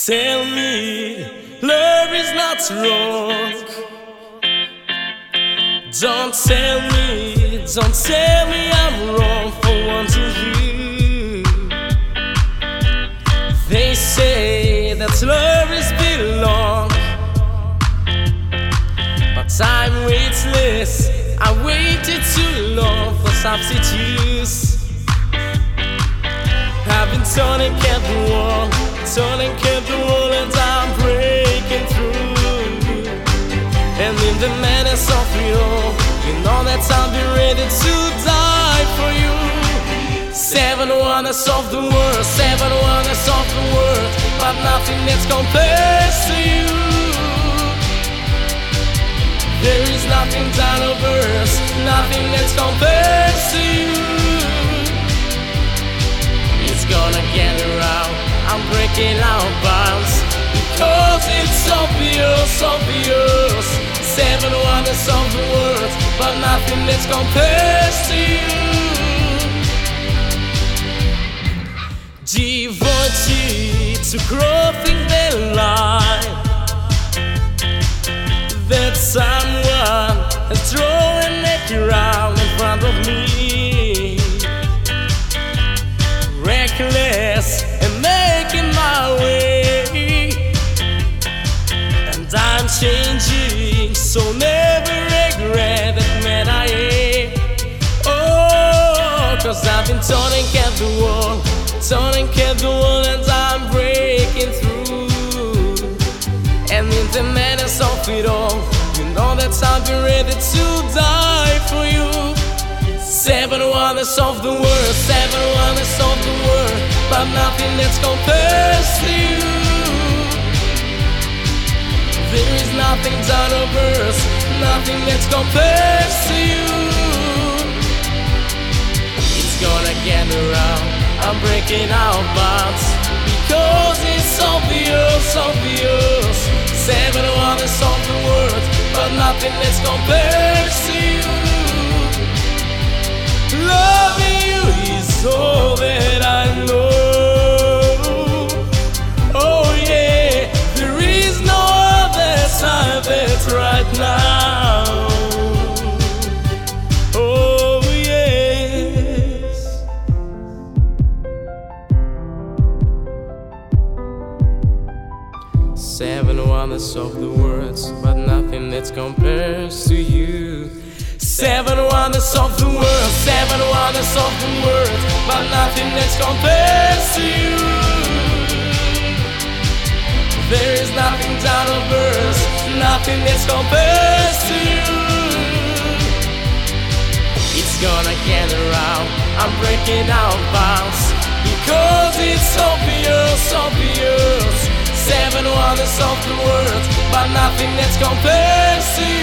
Tell me love is not wrong. Don't tell me I'm wrong for wanting you. They say that love is belong, but I'm weightless. I waited too long for substitutes. I've been turning, kept the wall, and I'm breaking through. And in the madness of it all, you know that I'll be ready to die for you. 7 wonders of the world, 7 wonders of the world, but nothing that compares to you. There is nothing down of earth, nothing that compares to you. It's gonna get around, I'm breaking out bounds, because it's obvious, obvious. 7 wonders of the world, but nothing that compares to you. Devoted to growing their life, that someone is throwing a crown in front of me, reckless and making my way, and I'm changing, so never regret that man I am. Oh, 'cause I've been turning at the wall, and I'm breaking through. And in the madness of it all, you know that I'll be ready to die for you. 7 wonders of the world, 7 wonders of the world, but nothing that compares to you. There is nothing down of earth, nothing that compares to you. It's gonna get around, I'm breaking out bounds, because it's obvious, obvious. 7 wonders of the world, but nothing that compares to you. Loving you is all that I know. Oh yeah, there is no other time but right now. Oh yes. 7 wonders of the world, but nothing that compares to you. 7 wonders of the world, 7 wonders of the world, but nothing that compares to you. There is nothing down of earth, nothing that compares to you. It's gonna get around, I'm breaking out bounds, because it's obvious, obvious. 7 wonders of the world, but nothing that compares to you.